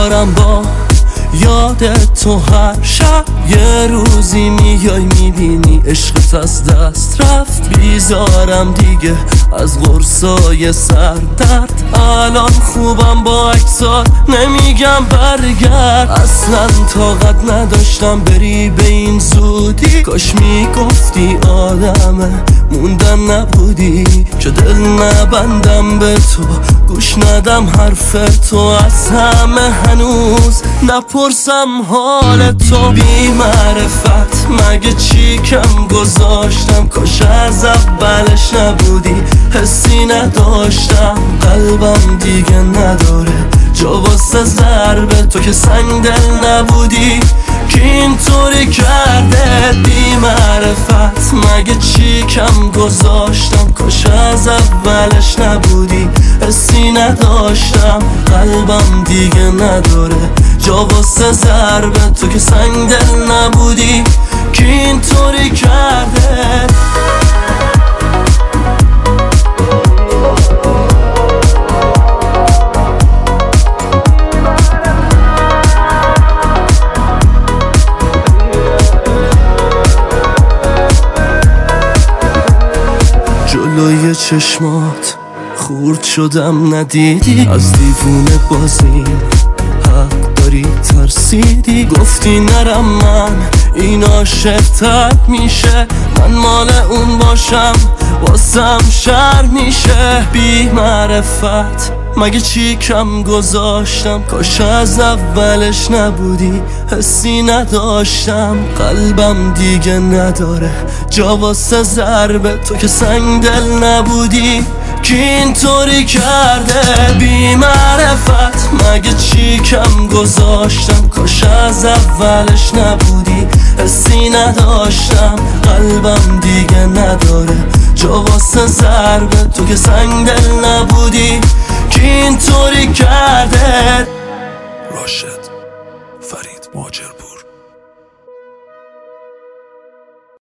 بیدارم با یاد تو هر شب. یه روزی میای میبینی عشقت از دست رفت. بیزارم دیگه از قرصای سردرد. الان خوبم با اکسات نمیگم برگرد. اصلا طاقت نداشتم بری به این زودی. کاش میگفتی آدمه موندن نبودی که دل نبندم به تو، گوش ندم حرف تو از همه. هنوز نپرسم حال تو. بی معرفت مگه چی کم گذاشتم؟ کاش از اولش نبودی، حسی نداشتم. قلبم دیگه نداره جا واسه ضربه تو که سنگ دل نبودی که اینطوری کرده. بی معرفت مگه چی کم گذاشتم؟ کاش از اولش نبودی، حسی نداشتم. قلبم دیگه نداره جا واسه ضربه تو که سنگ دل نبودی که اینطوری کرده. جلوی چشمات خورد شدم ندیدی. از دیوونه بازی حق داری ترسیدی. گفتی نرم من این عاشق‌تر میشه، من مال اون باشم واسم شر میشه. بی معرفت مگه چی کم گذاشتم؟ کاش از اولش نبودی، حسی نداشتم. قلبم دیگه نداره جا واسه ضربه تو که سنگ دل نبودی که اینطوری کرده. بی معرفت مگه چی کم گذاشتم؟ کاش از اولش نبودی، حسی نداشتم. قلبم دیگه نداره جا واسه ضربه تو که سنگ دل نبودی که اینطوری کرده. راشد فرید مهاجر